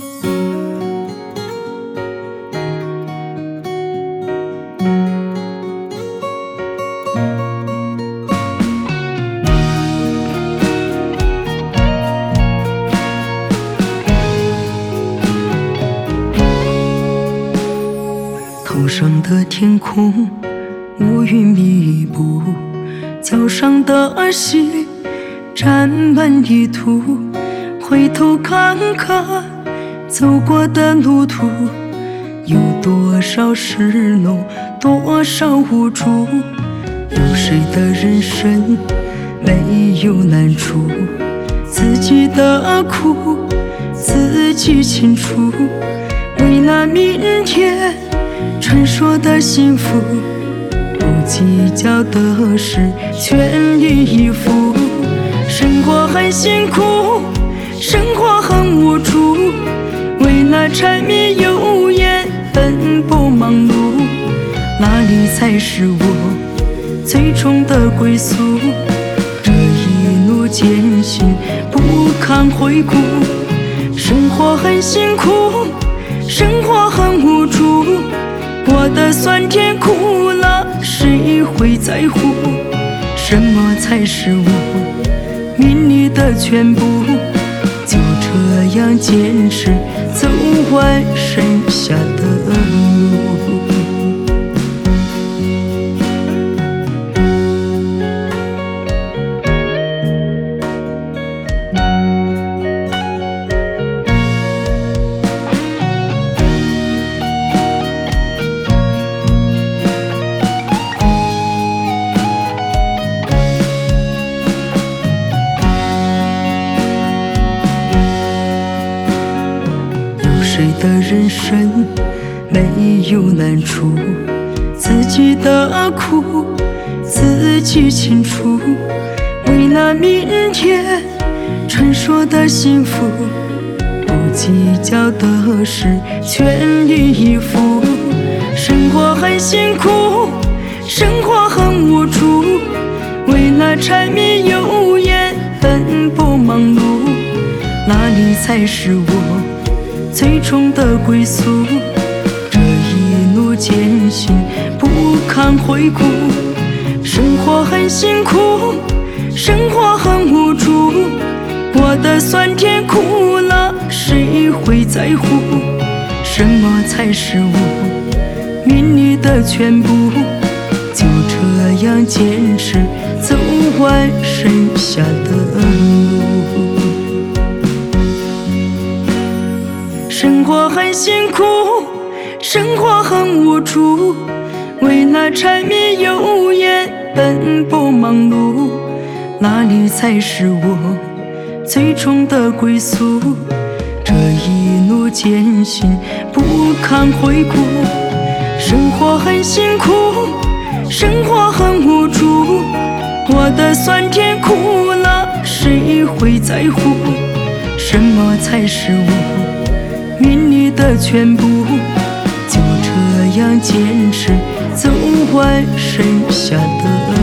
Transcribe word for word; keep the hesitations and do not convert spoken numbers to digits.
头上的天空乌云密布，脚上的鞋沾满泥土。回头看看走过的路途，有多少失落，多少无助。有谁的人生没有难处？自己的苦自己清楚。为了明天传说的幸福，不计较的事，全力以赴。生活很辛苦，生活很无助，为了柴米油盐奔波忙碌。哪里才是我最终的归宿？这一路艰辛不堪回顾。生活很辛苦，生活很无助，过得酸甜苦辣，谁会在乎？什么才是我命里的全部？就这样坚持走完剩下的路。谁的人生没有难处？自己的苦自己清楚。为了明天传说的幸福，不计较的事，全力以赴。生活很辛苦，生活很无助，为了柴米油盐奔波忙碌。哪里才是我最终的归宿？这一路艰辛不堪回顾。生活很辛苦，生活很无助，过得酸甜苦辣，谁会在乎？什么才是我命里的全部？就这样坚持走完剩下的路。生活很辛苦，生活很无助，为了柴米油盐奔波忙碌。哪里才是我最终的归宿？这一路艰辛不堪回顾。生活很辛苦，生活很无助，过得酸甜苦辣，谁会在乎？什么才是我命里的全部？就这样坚持走完剩下的路。